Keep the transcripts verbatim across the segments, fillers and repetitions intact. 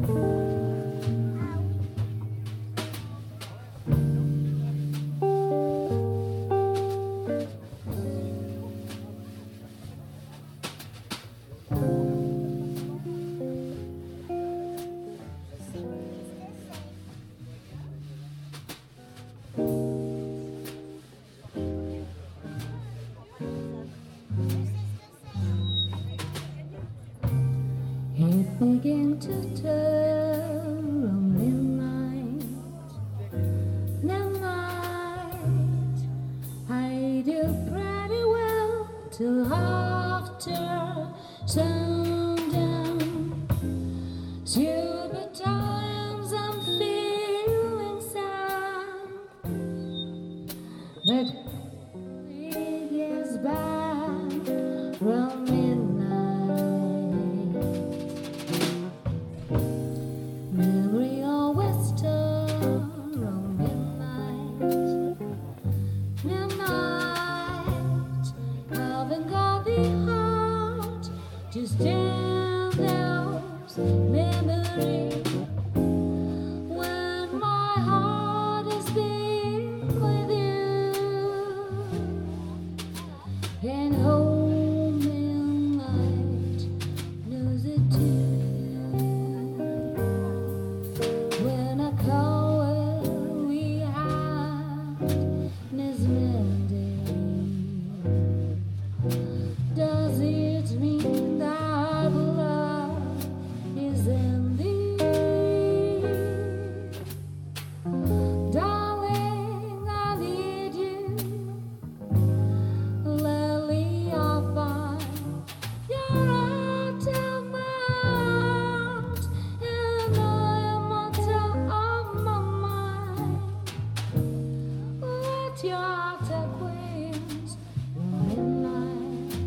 It began to turn on midnight. That night I did pretty well till after sundown. Stupid times I'm feeling sad, but it gets back from midnight. Memory always turn on midnight. Midnight, haven't got the heart to stand those memories. When my heart is big with you, and home midnight knows it too. When I call where we had this Monday, does it mean that love is ending? Darling, I need you. Lately I find you're out of my heart, and I am out of my mind. Let your heart acquaintance midnight,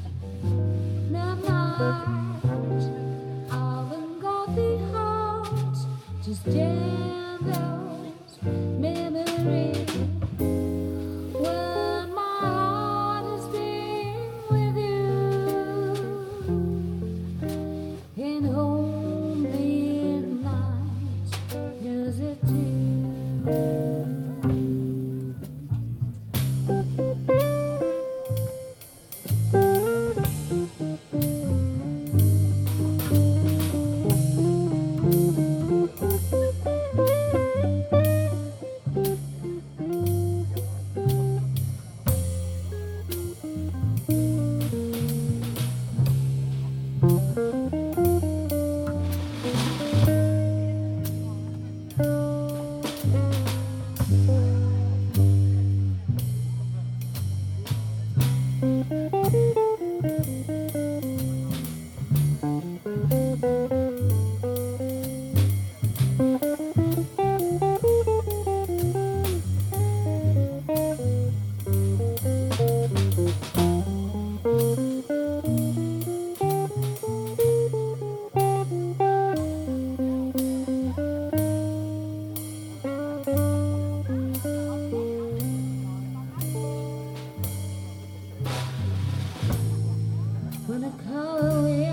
midnight. I haven't got the heart to stand those memories. When my heart is being with you, and home midnight does it too. When I call away